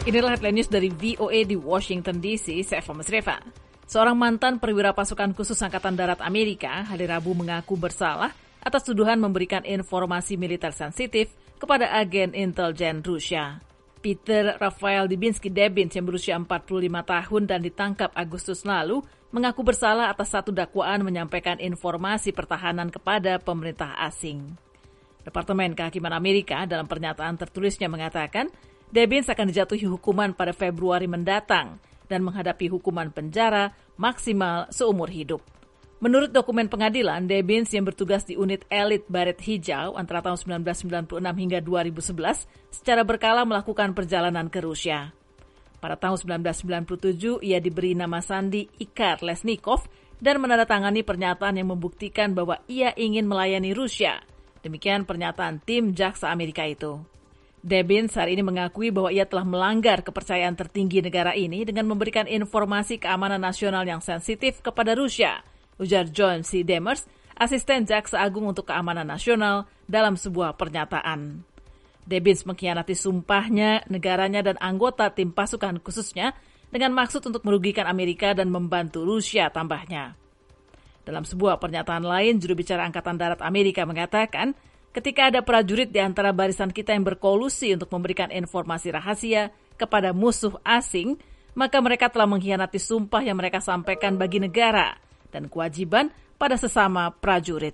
Inilah headline news dari VOA di Washington DC, saya Eva Masreva. Seorang mantan perwira pasukan khusus Angkatan Darat Amerika hari Rabu mengaku bersalah atas tuduhan memberikan informasi militer sensitif kepada agen intelijen Rusia. Peter Rafael Dybinski-Debins yang berusia 45 tahun dan ditangkap Agustus lalu mengaku bersalah atas satu dakwaan menyampaikan informasi pertahanan kepada pemerintah asing. Departemen Kehakiman Amerika dalam pernyataan tertulisnya mengatakan Debins akan dijatuhi hukuman pada Februari mendatang dan menghadapi hukuman penjara maksimal seumur hidup. Menurut dokumen pengadilan, Debins yang bertugas di unit elit Baret Hijau antara tahun 1996 hingga 2011 secara berkala melakukan perjalanan ke Rusia. Pada tahun 1997, ia diberi nama sandi Ikar Lesnikov dan menandatangani pernyataan yang membuktikan bahwa ia ingin melayani Rusia. Demikian pernyataan tim jaksa Amerika itu. Debins hari ini mengakui bahwa ia telah melanggar kepercayaan tertinggi negara ini dengan memberikan informasi keamanan nasional yang sensitif kepada Rusia, ujar John C. Demers, asisten jaksa agung untuk keamanan nasional dalam sebuah pernyataan. Debins mengkhianati sumpahnya, negaranya dan anggota tim pasukan khususnya dengan maksud untuk merugikan Amerika dan membantu Rusia, tambahnya. Dalam sebuah pernyataan lain, juru bicara Angkatan Darat Amerika mengatakan, ketika ada prajurit di antara barisan kita yang berkolusi untuk memberikan informasi rahasia kepada musuh asing, maka mereka telah mengkhianati sumpah yang mereka sampaikan bagi negara dan kewajiban pada sesama prajurit.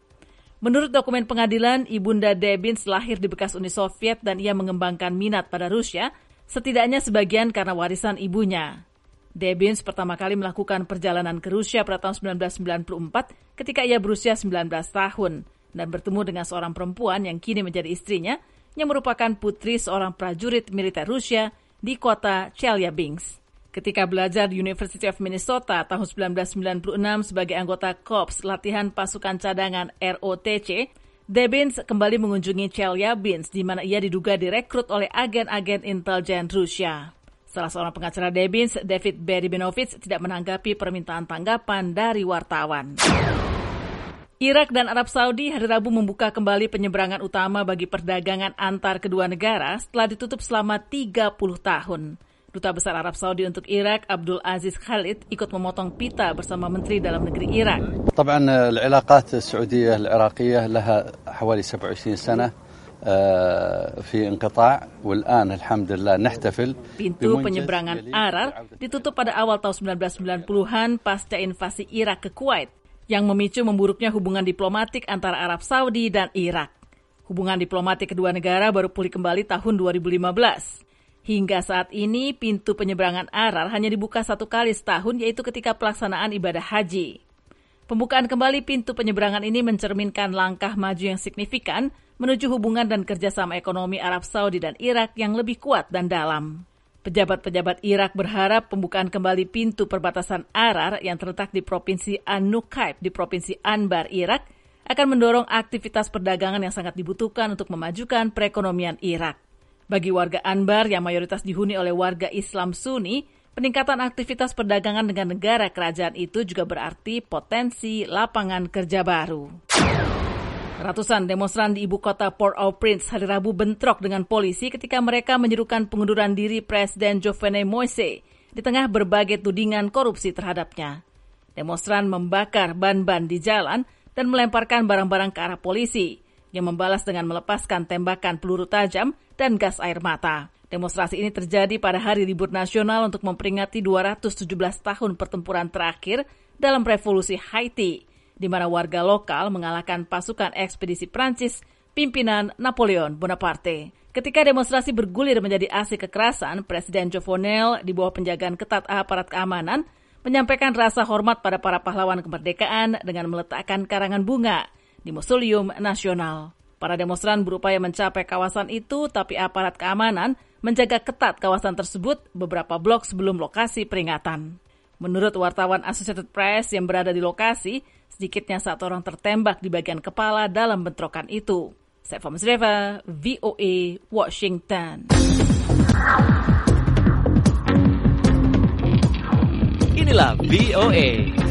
Menurut dokumen pengadilan, Ibunda Debins lahir di bekas Uni Soviet dan ia mengembangkan minat pada Rusia, setidaknya sebagian karena warisan ibunya. Debins pertama kali melakukan perjalanan ke Rusia pada tahun 1994 ketika ia berusia 19 tahun. Dan bertemu dengan seorang perempuan yang kini menjadi istrinya, yang merupakan putri seorang prajurit militer Rusia di kota Chelyabinsk. Ketika belajar di University of Minnesota tahun 1996 sebagai anggota Korps Latihan Pasukan Cadangan ROTC, Debins kembali mengunjungi Chelyabinsk di mana ia diduga direkrut oleh agen-agen intelijen Rusia. Salah seorang pengacara Debins, David Beribinovich, tidak menanggapi permintaan tanggapan dari wartawan. Irak dan Arab Saudi hari Rabu membuka kembali penyeberangan utama bagi perdagangan antar kedua negara setelah ditutup selama 30 tahun. Duta Besar Arab Saudi untuk Irak, Abdul Aziz Khalid, ikut memotong pita bersama Menteri Dalam Negeri Irak. طبعا العلاقات السعودية العراقية لها حوالي 27 سنة في انقطاع والآن الحمد لله نحتفل. Pintu penyeberangan Arar ditutup pada awal tahun 1990-an pasca invasi Irak ke Kuwait, yang memicu memburuknya hubungan diplomatik antara Arab Saudi dan Irak. Hubungan diplomatik kedua negara baru pulih kembali tahun 2015. Hingga saat ini, pintu penyeberangan Arar hanya dibuka satu kali setahun, yaitu ketika pelaksanaan ibadah haji. Pembukaan kembali pintu penyeberangan ini mencerminkan langkah maju yang signifikan menuju hubungan dan kerjasama ekonomi Arab Saudi dan Irak yang lebih kuat dan dalam. Pejabat-pejabat Irak berharap pembukaan kembali pintu perbatasan Arar yang terletak di Provinsi An-Nukaib di Provinsi Anbar, Irak, akan mendorong aktivitas perdagangan yang sangat dibutuhkan untuk memajukan perekonomian Irak. Bagi warga Anbar yang mayoritas dihuni oleh warga Islam Sunni, peningkatan aktivitas perdagangan dengan negara kerajaan itu juga berarti potensi lapangan kerja baru. Ratusan demonstran di ibu kota Port-au-Prince hari Rabu bentrok dengan polisi ketika mereka menyerukan pengunduran diri Presiden Jovenel Moise di tengah berbagai tudingan korupsi terhadapnya. Demonstran membakar ban-ban di jalan dan melemparkan barang-barang ke arah polisi, yang membalas dengan melepaskan tembakan peluru tajam dan gas air mata. Demonstrasi ini terjadi pada hari libur nasional untuk memperingati 217 tahun pertempuran terakhir dalam revolusi Haiti, di mana warga lokal mengalahkan pasukan ekspedisi Prancis pimpinan Napoleon Bonaparte. Ketika demonstrasi bergulir menjadi aksi kekerasan, Presiden Jovenel di bawah penjagaan ketat aparat keamanan menyampaikan rasa hormat pada para pahlawan kemerdekaan dengan meletakkan karangan bunga di Mausoleum Nasional. Para demonstran berupaya mencapai kawasan itu, tapi aparat keamanan menjaga ketat kawasan tersebut beberapa blok sebelum lokasi peringatan. Menurut wartawan Associated Press yang berada di lokasi, sedikitnya 1 orang tertembak di bagian kepala dalam bentrokan itu. Saya Eva Masreva, VOA, Washington. Inilah VOA.